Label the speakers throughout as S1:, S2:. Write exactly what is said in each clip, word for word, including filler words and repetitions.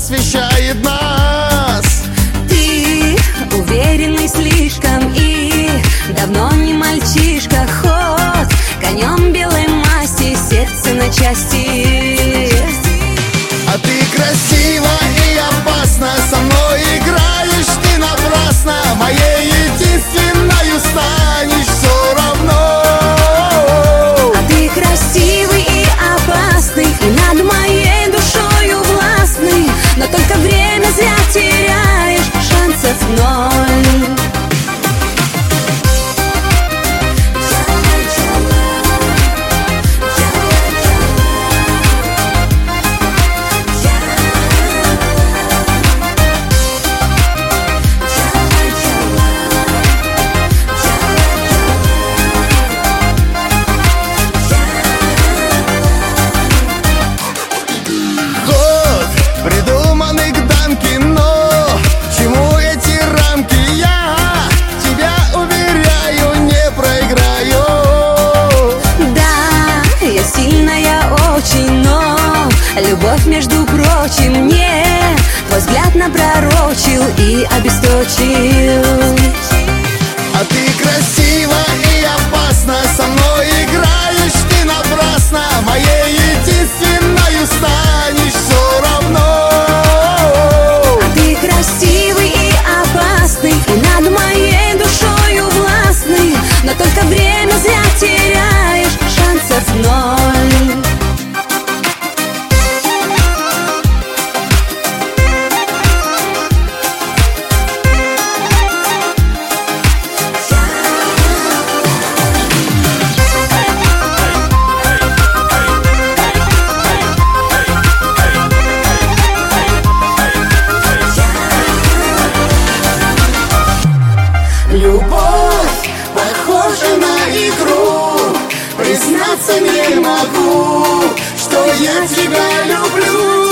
S1: просвещает нас.
S2: Ты уверенный слишком и давно не мальчишка. Ход конем белой масти, сердце на части.
S1: А ты красива и опасна, со мной играешь ты напрасно. Моей единственною станешь все равно.
S2: А ты красивый и опасный, и над моей душою властный. Но только время зря теряешь, шансов ноль.
S1: Придуманный к дамке, но чему эти рамки? Я тебя уверяю, не проиграю.
S2: Да, я сильная очень, но любовь, между прочим, мне твой взгляд напророчил и обесточил.
S1: А ты красива и опасна, со мной играешь ты напрасно. Моей единственною станешь все равно.
S2: Красивый и опасный, и над моей душою властный. Но только время зря теряешь, шансов ноль.
S1: Любовь похожа на игру, признаться не могу, что я тебя люблю.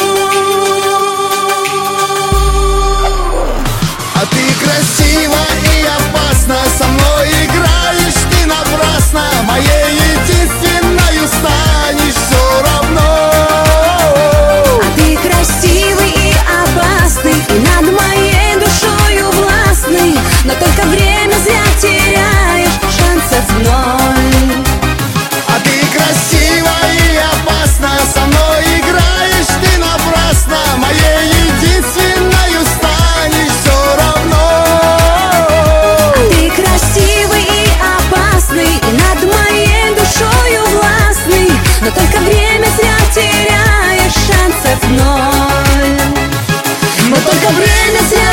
S1: А ты красива и опасна, со мной играешь ты напрасно. Моей единственною станешь все равно.
S2: А ты красивый и опасный, и над моей душою властный. Но только время зря теряешь, шансов ноль.
S1: А ты красива и опасна, со мной играешь ты напрасно. Моей единственною станешь все равно.
S2: А ты красивый и опасный, и над моей душою властный. Но только время зря теряешь, шансов ноль. Но только время зря